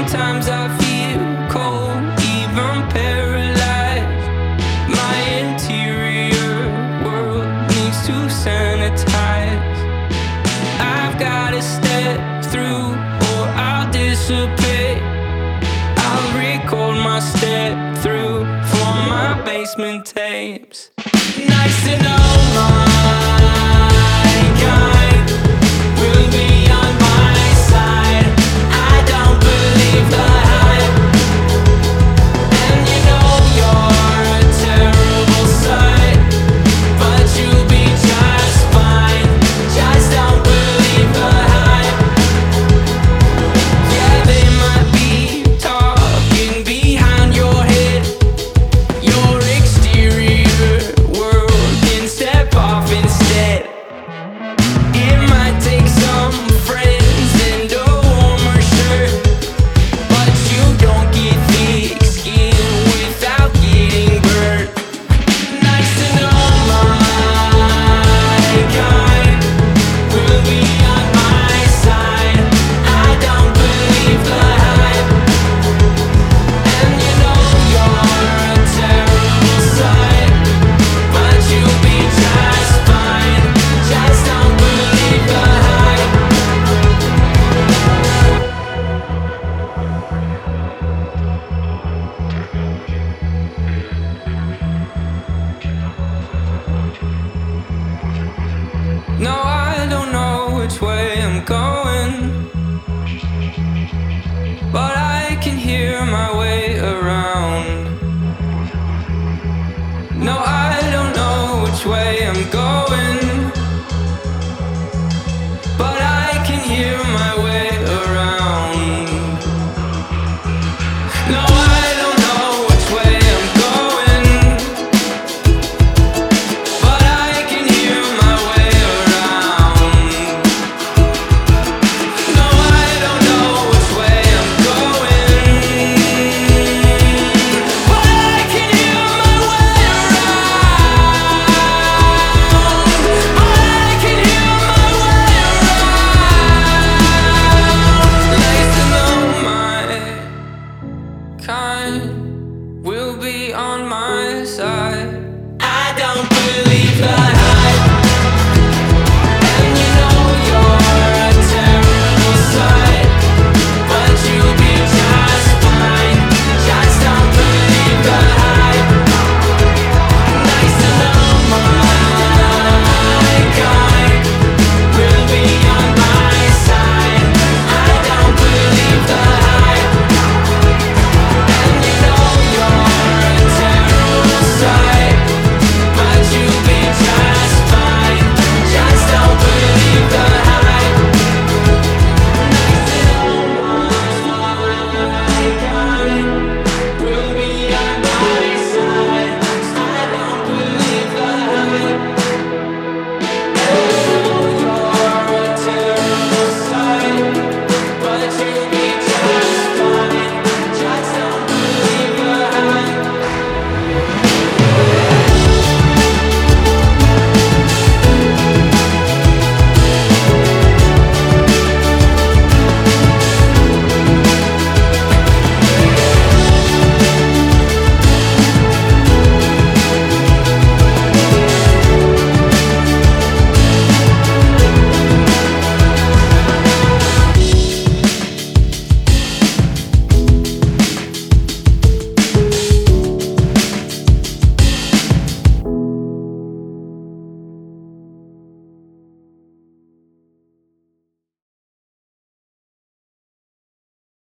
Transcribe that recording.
Sometimes I feel cold, even paralyzed. My interior world needs to sanitize. I've gotta step through or I'll dissipate. I'll record my step through for my basement tapes. Nice to know my kind will be on my side. I don't believe the hype, and you know you're a terrible sight, but you'll be just fine. Just don't believe the hype. Yeah, they might be talking behind your head. Your exterior world can step off instead. It might take some friends and a warmer shirt, but you don't get thick skin without getting burnt. Nice to know my kind will be on my side. I don't believe the hype, and you know you're a terrible sight, but you'll be just fine. Just don't believe the hype. No, I don't know which way I'm going, but I can hear my way around. No, I don't know which way I'm going, but I can hear my way around. No, I don't know which way I'm going, but I can hear my way around. No, I don't know which way I'm going, but I can hear my way around. I can hear my way around. Nice to know my kind will be on my side. I don't believe that.